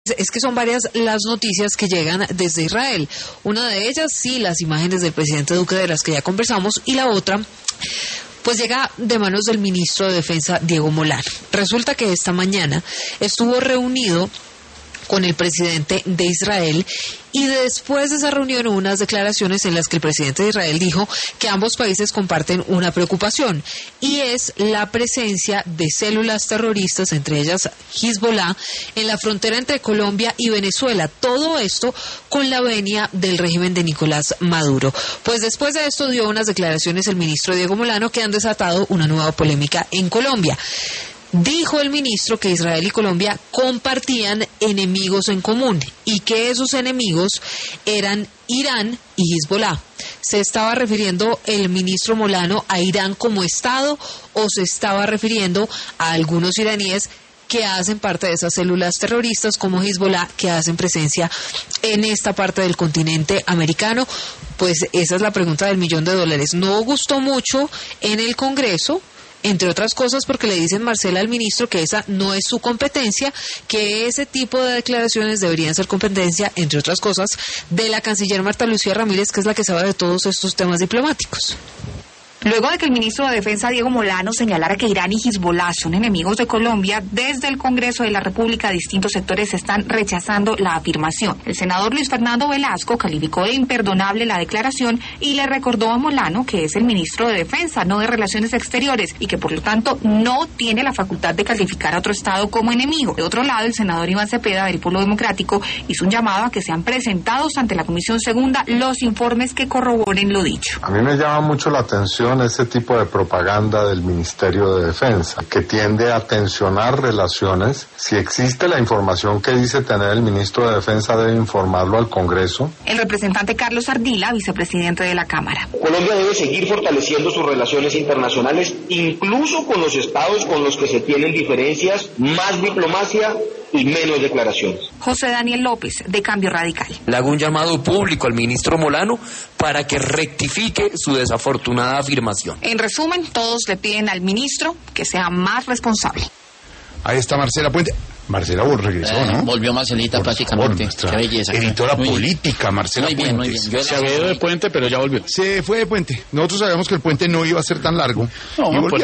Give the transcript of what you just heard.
Es que son varias las noticias que llegan desde Israel. Una de ellas, sí, las imágenes del presidente Duque de las que ya conversamos, y la otra, pues llega de manos del ministro de Defensa, Diego Molano. Resulta que esta mañana estuvo reunido con el presidente de Israel, y después de esa reunión hubo unas declaraciones en las que el presidente de Israel dijo que ambos países comparten una preocupación, y es la presencia de células terroristas, entre ellas Hezbollah, en la frontera entre Colombia y Venezuela. Todo esto con la venia del régimen de Nicolás Maduro. Pues después de esto dio unas declaraciones el ministro Diego Molano que han desatado una nueva polémica en Colombia. Dijo el ministro que Israel y Colombia compartían enemigos en común y que esos enemigos eran Irán y Hezbollah. ¿Se estaba refiriendo el ministro Molano a Irán como Estado o se estaba refiriendo a algunos iraníes que hacen parte de esas células terroristas como Hezbollah, que hacen presencia en esta parte del continente americano? Pues esa es la pregunta del $1.000.000. No gustó mucho en el Congreso, entre otras cosas porque le dicen, Marcela, al ministro, que esa no es su competencia, que ese tipo de declaraciones deberían ser competencia, entre otras cosas, de la canciller Marta Lucía Ramírez, que es la que sabe de todos estos temas diplomáticos. Luego de que el ministro de Defensa, Diego Molano, señalara que Irán y Hezbollah son enemigos de Colombia, desde el Congreso de la República distintos sectores están rechazando la afirmación. El senador Luis Fernando Velasco calificó de imperdonable la declaración y le recordó a Molano que es el ministro de Defensa, no de Relaciones Exteriores, y que por lo tanto no tiene la facultad de calificar a otro Estado como enemigo. De otro lado, el senador Iván Cepeda, del Polo Democrático, hizo un llamado a que sean presentados ante la Comisión Segunda los informes que corroboren lo dicho. A mí me llama mucho la atención ese tipo de propaganda del Ministerio de Defensa, que tiende a tensionar relaciones. Si existe la información que dice tener el ministro de Defensa, debe informarlo al Congreso. El representante Carlos Ardila, vicepresidente de la Cámara. Colombia debe seguir fortaleciendo sus relaciones internacionales, incluso con los estados con los que se tienen diferencias, más diplomacia y menos declaraciones. José Daniel López, de Cambio Radical. Le hago un llamado público al ministro Molano para que rectifique su desafortunada afirmación. En resumen, todos le piden al ministro que sea más responsable. Ahí está Marcela Puente. Marcela regresó, ¿no? Volvió Marcelita por prácticamente. Favor, qué belleza. Editora muy política, bien. Marcela Puente. Muy bien. Se había ido de Puente, pero ya volvió. Se fue de Puente. Nosotros sabíamos que el puente no iba a ser tan largo. No,